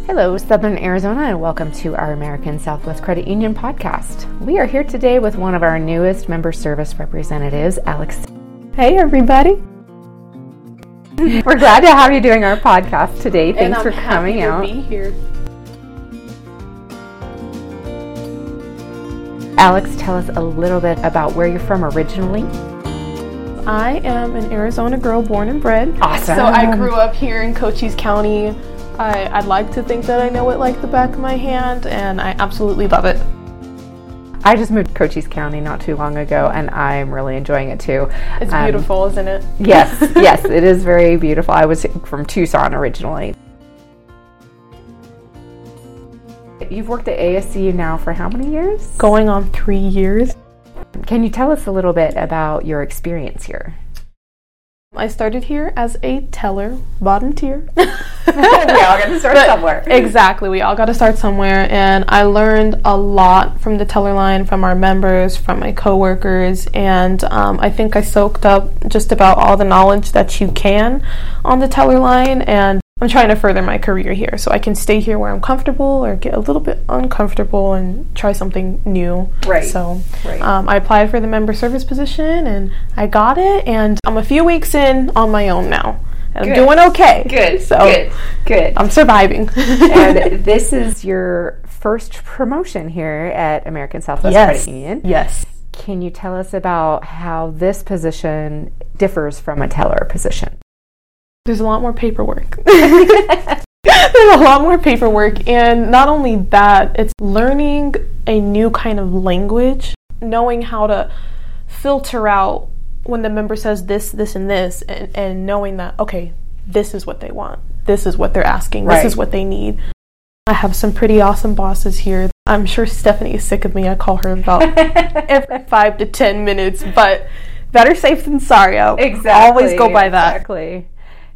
Hello, Southern Arizona, and welcome to our American Southwest Credit Union podcast. We are here today with one of our newest member service representatives, Alex. Hey, everybody. We're glad to have you doing our podcast today. Thanks for coming out. To be here. Alex, tell us a little bit about where you're from originally. I am an Arizona girl, born and bred. Awesome. So I grew up here in Cochise County. I'd like to think that I know it like the back of my hand, and I absolutely love it. I just moved to Cochise County not too long ago, and I'm really enjoying it too. It's beautiful, isn't it? Yes, yes, it is very beautiful. I was from Tucson originally. You've worked at ASCU now for how many years? Going on 3 years. Can you tell us a little bit about your experience here? I started here as a teller, volunteer. We all got to start somewhere. Exactly, we all got to start somewhere, and I learned a lot from the teller line, from our members, from my coworkers, and I think I soaked up just about all the knowledge that you can on the teller line, and I'm trying to further my career here so I can stay here where I'm comfortable or get a little bit uncomfortable and try something new. Right. So I applied for the member service position and I got it, and I'm a few weeks in on my own now. And I'm doing okay. Good. So Good. I'm surviving. And this is your first promotion here at American Southwest Credit Union. Yes. Can you tell us about how this position differs from a teller position? There's a lot more paperwork. There's a lot more paperwork, and not only that, it's learning a new kind of language, knowing how to filter out when the member says this, and this, and knowing that, okay, this is what they want, this is what they're asking, this is what they need. I have some pretty awesome bosses here. I'm sure Stephanie is sick of me. I call her about every 5 to 10 minutes, but better safe than sorry. I'll always go by that. Exactly.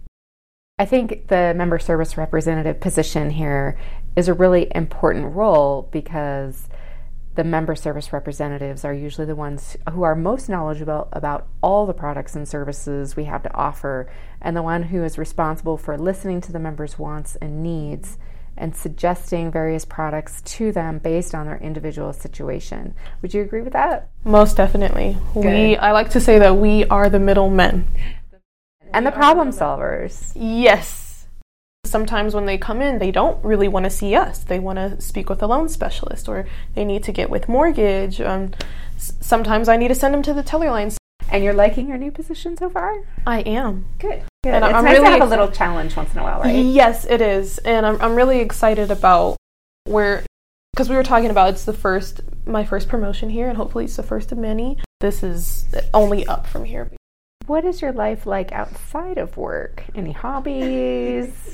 I think the member service representative position here is a really important role because the member service representatives are usually the ones who are most knowledgeable about all the products and services we have to offer, and the one who is responsible for listening to the members' wants and needs and suggesting various products to them based on their individual situation. Would you agree with that? Most definitely. I like to say that we are the middlemen. And the problem solvers. Yes. Sometimes when they come in, they don't really want to see us. They want to speak with a loan specialist, or they need to get with mortgage. Sometimes I need to send them to the teller lines. And you're liking your new position so far? I am. Good. And it's I'm nice really to have a little challenge once in a while, right? Yes, it is. And I'm really excited about because we were talking about it's my first promotion here, and hopefully it's the first of many. This is only up from here. What is your life like outside of work? Any hobbies?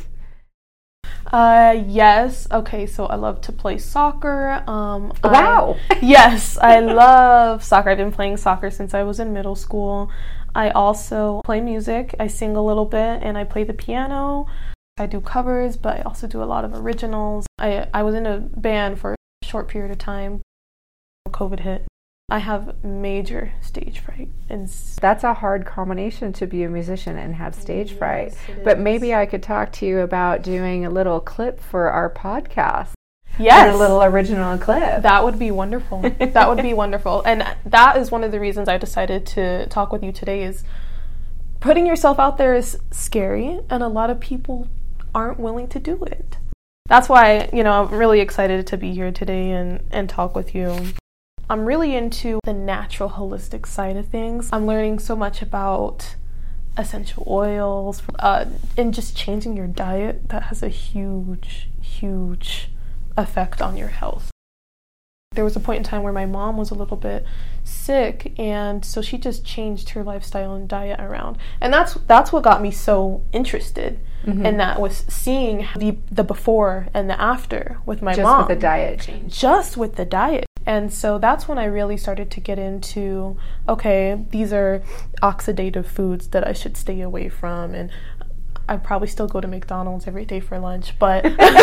Yes. Okay, so I love to play soccer. Wow. Yes, I love soccer. I've been playing soccer since I was in middle school. I also play music. I sing a little bit, and I play the piano. I do covers, but I also do a lot of originals. I was in a band for a short period of time. COVID hit. I have major stage fright. And that's a hard combination to be a musician and have stage fright. But maybe I could talk to you about doing a little clip for our podcast. Yes. A little original clip. That would be wonderful. That would be wonderful. And that is one of the reasons I decided to talk with you today, is putting yourself out there is scary, and a lot of people aren't willing to do it. That's why, I'm really excited to be here today and talk with you. I'm really into the natural, holistic side of things. I'm learning so much about essential oils and just changing your diet. That has a huge, huge effect on your health. There was a point in time where my mom was a little bit sick, and so she just changed her lifestyle and diet around. And that's what got me so interested in that, was seeing the before and the after with my mom. Just with the diet change. Just with the diet. And so that's when I really started to get into, okay, these are oxidative foods that I should stay away from. And I probably still go to McDonald's every day for lunch, but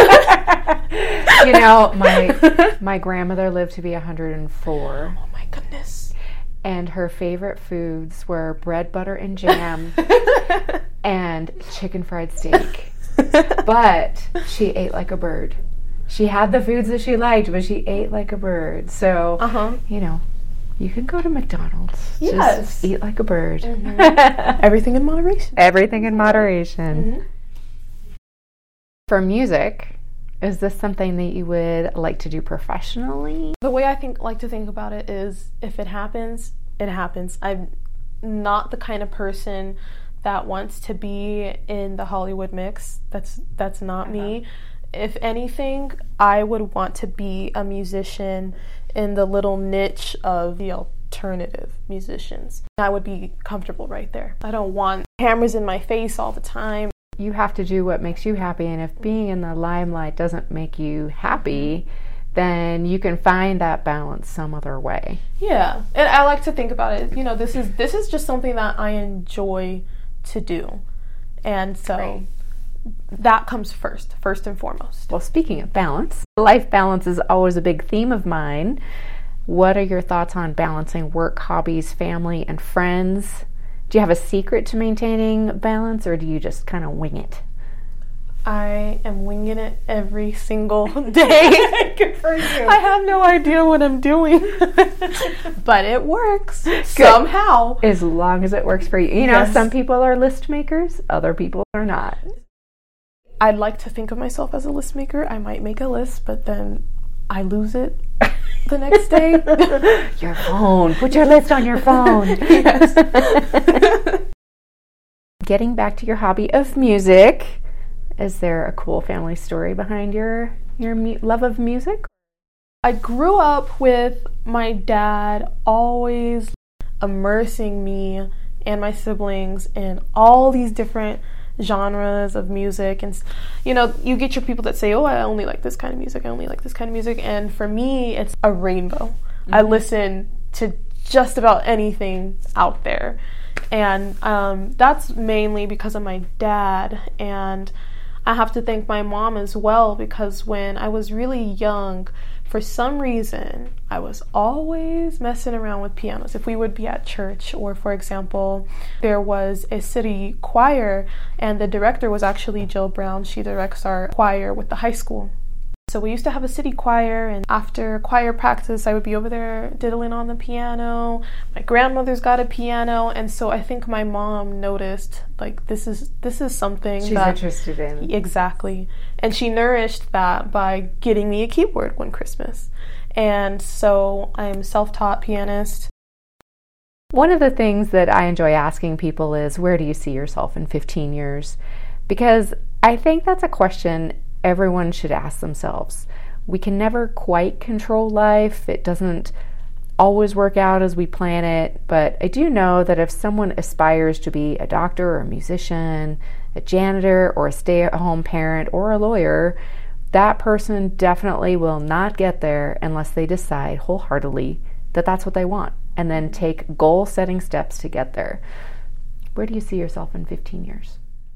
my grandmother lived to be 104. Oh my goodness. And her favorite foods were bread, butter, and jam and chicken fried steak. But she ate like a bird. She had the foods that she liked, but she ate like a bird. So, you know, you can go to McDonald's. Yes. Just eat like a bird. Everything in moderation. Everything in moderation. For music, is this something that you would like to do professionally? The way I like to think about it is, if it happens, it happens. I'm not the kind of person that wants to be in the Hollywood mix. That's not me. If anything, I would want to be a musician in the little niche of the alternative musicians. I would be comfortable right there. I don't want cameras in my face all the time. You have to do what makes you happy, and if being in the limelight doesn't make you happy, then you can find that balance some other way. Yeah, and I like to think about it, you know, this is just something that I enjoy to do. And so that comes first and foremost. Well, speaking of balance, life balance is always a big theme of mine. What are your thoughts on balancing work, hobbies, family, and friends? Do you have a secret to maintaining balance, or do you just kind of wing it? I am winging it every single day. Good for you. I have no idea what I'm doing. But it works somehow. As long as it works for you. You know, some people are list makers, other people are not. I'd like to think of myself as a list maker. I might make a list, but then I lose it the next day. Your phone. Put your list on your phone. Yes. Getting back to your hobby of music, is there a cool family story behind your love of music? I grew up with my dad always immersing me and my siblings in all these different genres of music. And you know, you get your people that say, oh, I only like this kind of music, I only like this kind of music. And for me, it's a rainbow. I listen to just about anything out there. And that's mainly because of my dad. And I have to thank my mom as well, because when I was really young, for some reason, I was always messing around with pianos. If we would be at church, or for example, there was a city choir, and the director was actually Jill Brown. She directs our choir with the high school. So we used to have a city choir, and after choir practice, I would be over there diddling on the piano. My grandmother's got a piano, and so I think my mom noticed, like, this is something she's that interested in. Exactly. And she nourished that by getting me a keyboard one Christmas. And so I'm a self-taught pianist. One of the things that I enjoy asking people is, where do you see yourself in 15 years? Because I think that's a question everyone should ask themselves. We can never quite control life. It doesn't always work out as we plan it, but I do know that if someone aspires to be a doctor or a musician, a janitor or a stay-at-home parent or a lawyer, that person definitely will not get there unless they decide wholeheartedly that that's what they want, and then take goal-setting steps to get there. Where do you see yourself in 15 years?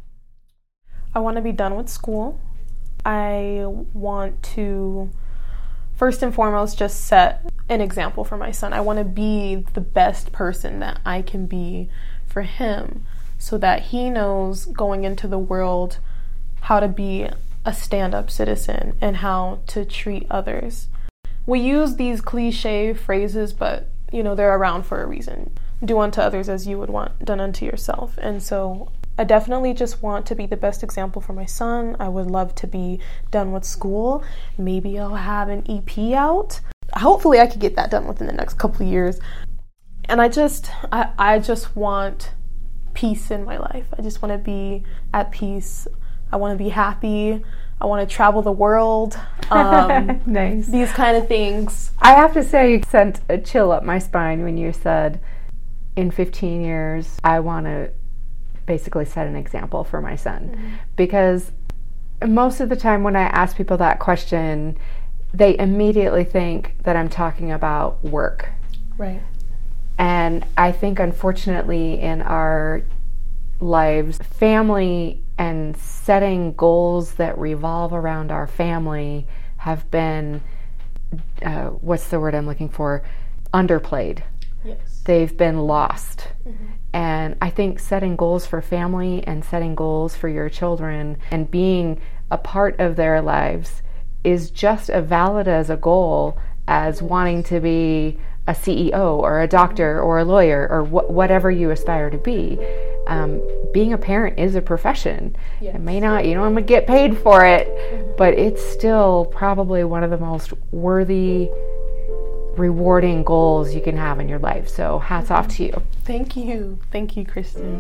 I want to be done with school. I want to, first and foremost, just set an example for my son. I want to be the best person that I can be for him, so that he knows going into the world how to be a stand-up citizen and how to treat others. We use these cliche phrases, but you know, they're around for a reason. Do unto others as you would want done unto yourself. And so I definitely just want to be the best example for my son. I would love to be done with school. Maybe I'll have an EP out. Hopefully I could get that done within the next couple of years. And I just want peace in my life. I just want to be at peace. I want to be happy. I want to travel the world. Nice. These kind of things. I have to say, you sent a chill up my spine when you said, in 15 years, I want to basically set an example for my son. Mm-hmm. Because most of the time when I ask people that question, they immediately think that I'm talking about work. Right. And I think, unfortunately, in our lives, family and setting goals that revolve around our family have been, what's the word I'm looking for? Underplayed. Yes. they've been lost. Mm-hmm. And I think setting goals for family and setting goals for your children and being a part of their lives is just as valid as a goal as wanting to be a CEO or a doctor or a lawyer or whatever you aspire to be. Being a parent is a profession. Yes. It may not, you don't get paid for it, but it's still probably one of the most worthy, rewarding goals you can have in your life. So hats off to you. Thank you, Kristen.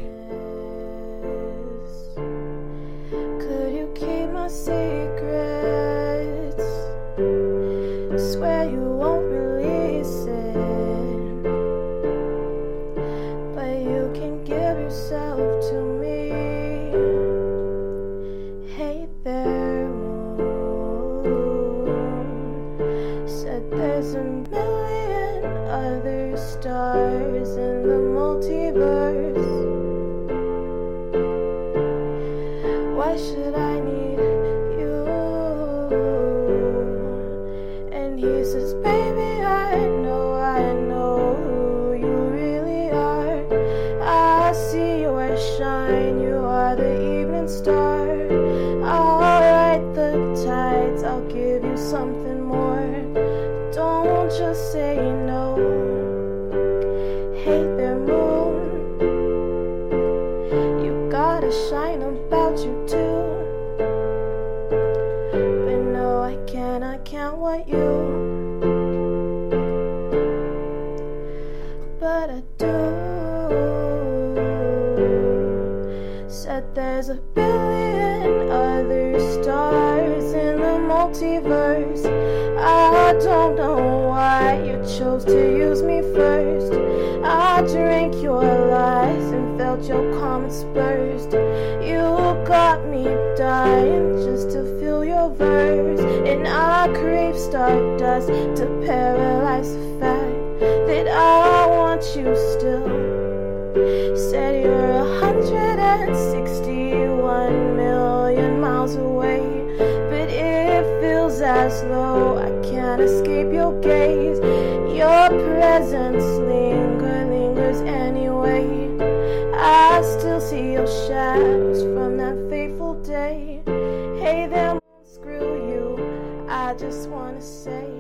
Could you keep my secrets? Swear you won't release it, but you can give yourself to me. Hey there, moon. Said there's a million other stars in the multiverse. Why should I need you? And he says, baby, I know who you really are. I see your shine, you are the evening star. I'll ride the tides, I'll give you something more. Don't just say no. Hey there, moon. You got a shine about you too. But no, I can't want you. But I do. Said there's a billion other stars in the multiverse. I don't know why you chose to use me first. I drank your lies and felt your comments burst. You got me dying just to feel your verse. And I crave stardust to paralyze the fact that I want you still. Said you're 161 million miles away, but it feels as though I can't escape your gaze. Your presence lingers anyway. I still see your shadows from that fateful day. Hey there, screw you, I just wanna say